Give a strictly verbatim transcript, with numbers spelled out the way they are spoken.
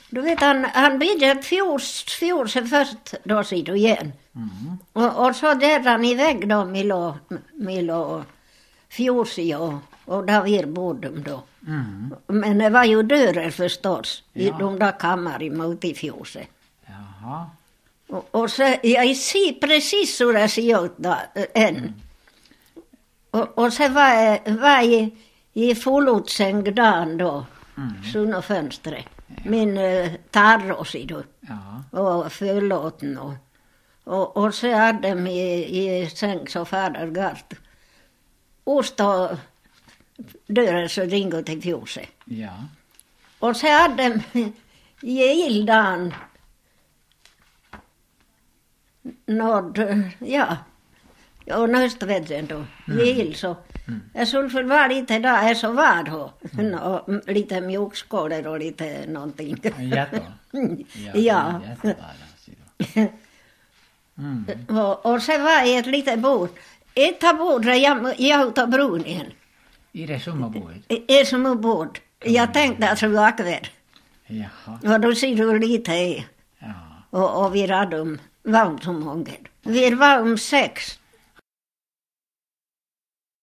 Du vet, han, han byggde fjors, fjors först då sidan igen. Mm. Och, och så där han iväg då, Milo, Milo fjorsi och, och där vi bodde då. Mm. Men det var ju dörrar förstås, ja. I de där kammare mot i fjorset. Jaha. Och, och så, jag ser precis hur det ser ut då, än. Mm. Och, och så var jag, var jag i fullutsäng dagen då, mm. sunna fönstret. Ja. Min uh, tarros i då. Ja. Och förlåten och, och, och så hade de i, i säng så fader gart. Ost och dörren så ringde till fjorset. Ja. Och så hade de i ildan nåd, ja. Och nästa veckan då, mm. gil så. Mm. Jag skulle för vara lite där, jag så var då. Mm. Och lite mjukskålar och lite någonting. Jättebra. Ja. Ja. Mm. och, och så var jag ett litet bord. Ett av bordet, jag, jag tar bron igen. I det samma bordet? I det samma bord. Jag tänkte att det var akver. Jaha. Och då ser du lite är. Ja. Och, och vi hade om, var om så många. Vi var om sex.